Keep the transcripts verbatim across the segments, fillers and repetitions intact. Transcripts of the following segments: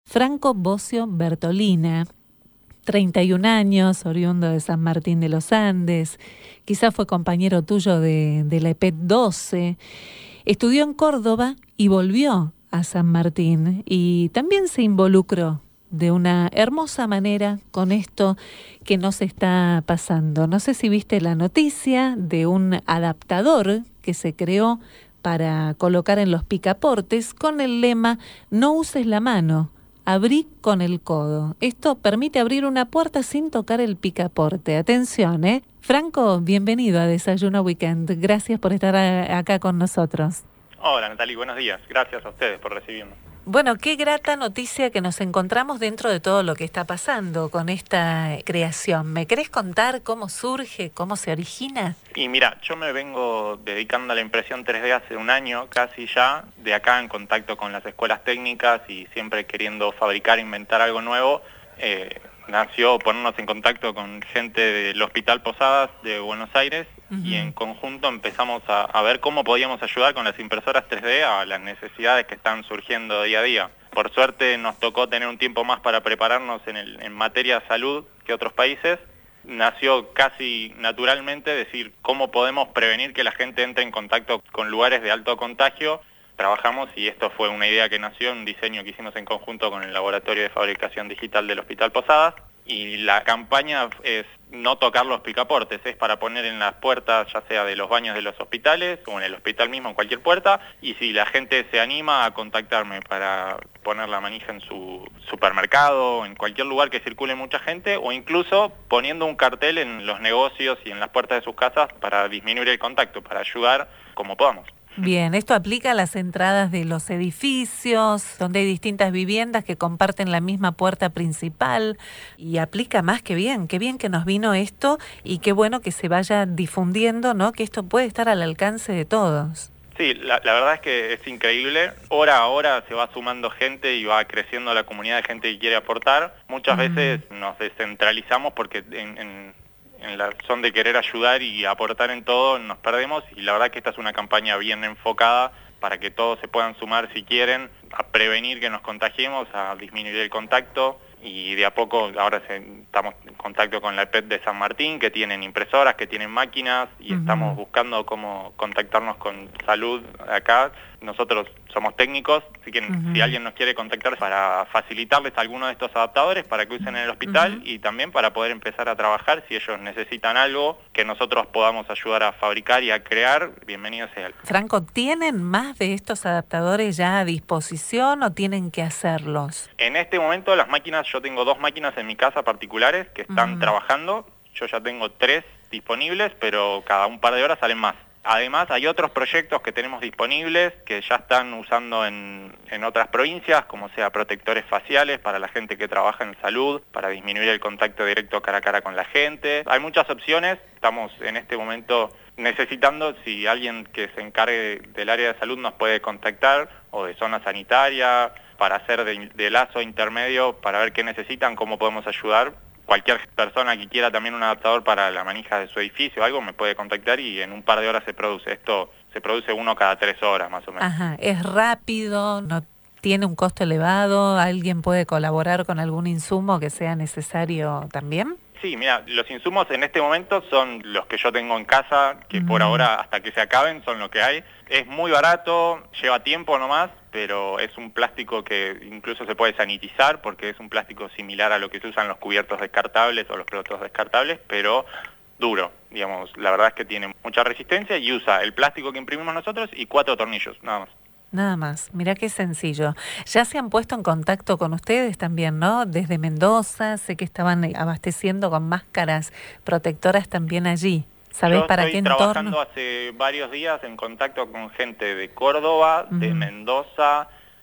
Franco Bocio Bertolina, treinta y un años, oriundo de San Martín de los Andes, quizá fue compañero tuyo de, de la E P E T doce, estudió en Córdoba y volvió a San Martín y también se involucró de una hermosa manera con esto que nos está pasando. No sé si viste la noticia de un adaptador que se creó para colocar en los picaportes con el lema "No uses la mano, abrí con el codo". Esto permite abrir una puerta sin tocar el picaporte. Atención, ¿eh? Franco, bienvenido a Desayuno Weekend. Gracias por estar a, acá con nosotros. Hola, Natalie, buenos días. Gracias a ustedes por recibirnos. Bueno, qué grata noticia que nos encontramos dentro de todo lo que está pasando con esta creación. ¿Me querés contar cómo surge, cómo se origina? Y mira, yo me vengo dedicando a la impresión tres D hace un año casi ya, de acá en contacto con las escuelas técnicas y siempre queriendo fabricar, inventar algo nuevo. Eh, nació ponernos en contacto con gente del Hospital Posadas de Buenos Aires. Uh-huh. Y en conjunto empezamos a, a ver cómo podíamos ayudar con las impresoras tres D a las necesidades que están surgiendo día a día. Por suerte nos tocó tener un tiempo más para prepararnos en, el, en materia de salud que otros países. Nació casi naturalmente decir cómo podemos prevenir que la gente entre en contacto con lugares de alto contagio. Trabajamos, y esto fue una idea que nació, un diseño que hicimos en conjunto con el Laboratorio de Fabricación Digital del Hospital Posadas. Y la campaña es no tocar los picaportes, es para poner en las puertas, ya sea de los baños de los hospitales o en el hospital mismo, en cualquier puerta, y si la gente se anima a contactarme para poner la manija en su supermercado, en cualquier lugar que circule mucha gente, o incluso poniendo un cartel en los negocios y en las puertas de sus casas para disminuir el contacto, para ayudar como podamos. Bien, esto aplica a las entradas de los edificios, donde hay distintas viviendas que comparten la misma puerta principal, y aplica más que bien, qué bien que nos vino esto y qué bueno que se vaya difundiendo, ¿no? Que esto puede estar al alcance de todos. Sí, la, la verdad es que es increíble. Hora a hora se va sumando gente y va creciendo la comunidad de gente que quiere aportar. Muchas mm. veces nos descentralizamos porque en... en en la razón de querer ayudar y aportar en todo nos perdemos, y la verdad que esta es una campaña bien enfocada para que todos se puedan sumar si quieren, a prevenir que nos contagiemos, a disminuir el contacto, y de a poco ahora se, estamos en contacto con la E P E T de San Martín, que tienen impresoras, que tienen máquinas, y uh-huh. estamos buscando cómo contactarnos con salud acá. Nosotros somos técnicos, así que uh-huh. si alguien nos quiere contactar para facilitarles alguno de estos adaptadores para que usen en el hospital, uh-huh. y también para poder empezar a trabajar si ellos necesitan algo que nosotros podamos ayudar a fabricar y a crear, bienvenido sea. Franco, ¿tienen más de estos adaptadores ya a disposición o tienen que hacerlos? En este momento las máquinas, yo tengo dos máquinas en mi casa particulares que están uh-huh. trabajando. Yo ya tengo tres disponibles, pero cada un par de horas salen más. Además, hay otros proyectos que tenemos disponibles que ya están usando en, en otras provincias, como sea protectores faciales para la gente que trabaja en salud, para disminuir el contacto directo cara a cara con la gente. Hay muchas opciones. Estamos en este momento necesitando, si alguien que se encargue del área de salud nos puede contactar, o de zona sanitaria, para hacer de, de lazo intermedio, para ver qué necesitan, cómo podemos ayudar. Cualquier persona que quiera también un adaptador para la manija de su edificio o algo me puede contactar, y en un par de horas se produce. Esto se produce uno cada tres horas más o menos. Ajá, es rápido, no tiene un costo elevado. ¿Alguien puede colaborar con algún insumo que sea necesario también? Sí, mira, los insumos en este momento son los que yo tengo en casa, que mm. por ahora, hasta que se acaben, son lo que hay. Es muy barato, lleva tiempo nomás, pero es un plástico que incluso se puede sanitizar, porque es un plástico similar a lo que se usan los cubiertos descartables o los platos descartables, pero duro, digamos. La verdad es que tiene mucha resistencia y usa el plástico que imprimimos nosotros y cuatro tornillos, nada más. Nada más, mirá qué sencillo. Ya se han puesto en contacto con ustedes también, ¿no? Desde Mendoza, sé que estaban abasteciendo con máscaras protectoras también allí. ¿Sabés para qué entorno? Yo estoy trabajando hace varios días en contacto con gente de Córdoba, uh-huh. de Mendoza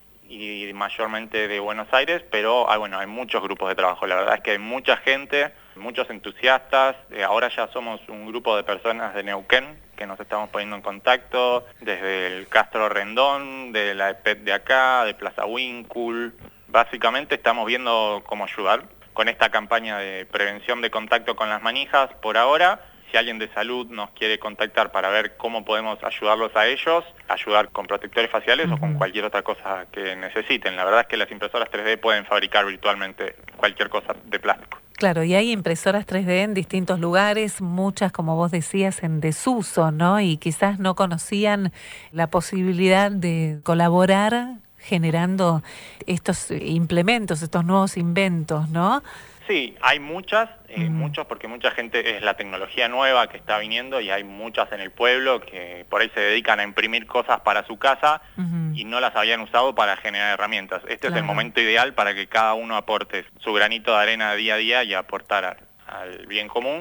y mayormente de Buenos Aires, pero ah, bueno, hay muchos grupos de trabajo. La verdad es que hay mucha gente, muchos entusiastas. Eh, ahora ya somos un grupo de personas de Neuquén que nos estamos poniendo en contacto, desde el Castro Rendón, de la E P E T de acá, de Plaza Winkul. Básicamente estamos viendo cómo ayudar con esta campaña de prevención de contacto con las manijas por ahora. Si si alguien de salud nos quiere contactar para ver cómo podemos ayudarlos a ellos, ayudar con protectores faciales uh-huh. o con cualquier otra cosa que necesiten. La verdad es que las impresoras tres D pueden fabricar virtualmente cualquier cosa de plástico. Claro, y hay impresoras tres D en distintos lugares, muchas, como vos decías, en desuso, ¿no? Y quizás no conocían la posibilidad de colaborar generando estos implementos, estos nuevos inventos, ¿no? Sí, hay muchas, eh, uh-huh. muchos, porque mucha gente es la tecnología nueva que está viniendo y hay muchas en el pueblo que por ahí se dedican a imprimir cosas para su casa uh-huh. y no las habían usado para generar herramientas. Este claro. es el momento ideal para que cada uno aporte su granito de arena día a día y aportar a, al bien común.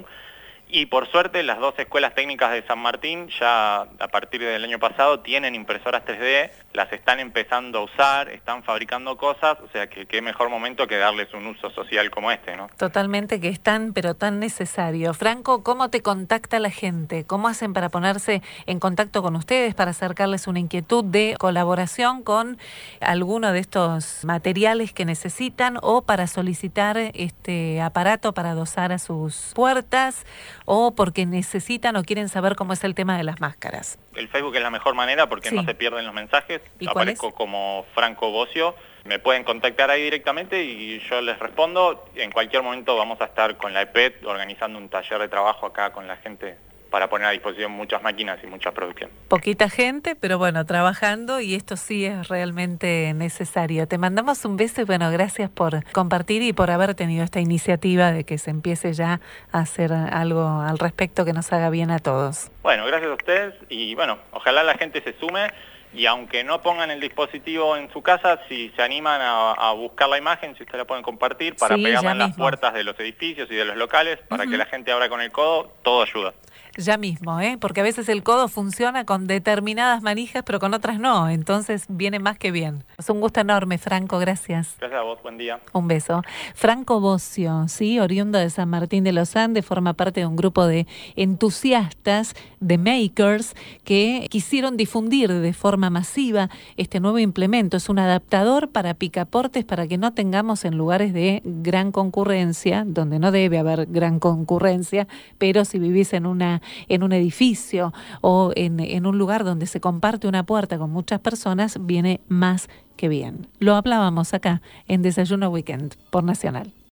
Y por suerte las dos escuelas técnicas de San Martín ya a partir del año pasado tienen impresoras tres D, las están empezando a usar, están fabricando cosas, o sea que qué mejor momento que darles un uso social como este, ¿no? Totalmente, que es tan pero tan necesario. Franco, ¿cómo te contacta la gente? ¿Cómo hacen para ponerse en contacto con ustedes, para acercarles una inquietud de colaboración con alguno de estos materiales que necesitan o para solicitar este aparato para adosar a sus puertas? O porque necesitan o quieren saber cómo es el tema de las máscaras. El Facebook es la mejor manera porque sí. no se pierden los mensajes. Aparezco como Franco Bocio. Me pueden contactar ahí directamente y yo les respondo. En cualquier momento vamos a estar con la E P E T organizando un taller de trabajo acá con la gente para poner a disposición muchas máquinas y mucha producción. Poquita gente, pero bueno, trabajando y esto sí es realmente necesario. Te mandamos un beso y bueno, gracias por compartir y por haber tenido esta iniciativa de que se empiece ya a hacer algo al respecto que nos haga bien a todos. Bueno, gracias a ustedes y bueno, ojalá la gente se sume y aunque no pongan el dispositivo en su casa, si se animan a, a buscar la imagen, si ustedes la pueden compartir para sí, pegarla en mismo. Las puertas de los edificios y de los locales, para uh-huh. que la gente abra con el codo, todo ayuda. Ya mismo, ¿eh? Porque a veces el codo funciona con determinadas manijas, pero con otras no. Entonces viene más que bien. Es un gusto enorme, Franco. Gracias. Gracias a vos. Buen día. Un beso. Franco Bocio, ¿sí? Oriundo de San Martín de los Andes, forma parte de un grupo de entusiastas, de makers, que quisieron difundir de forma masiva este nuevo implemento. Es un adaptador para picaportes para que no tengamos en lugares de gran concurrencia, donde no debe haber gran concurrencia, pero si vivís en una en un edificio o en, en un lugar donde se comparte una puerta con muchas personas, viene más que bien. Lo hablábamos acá en Desayuno Weekend por Nacional.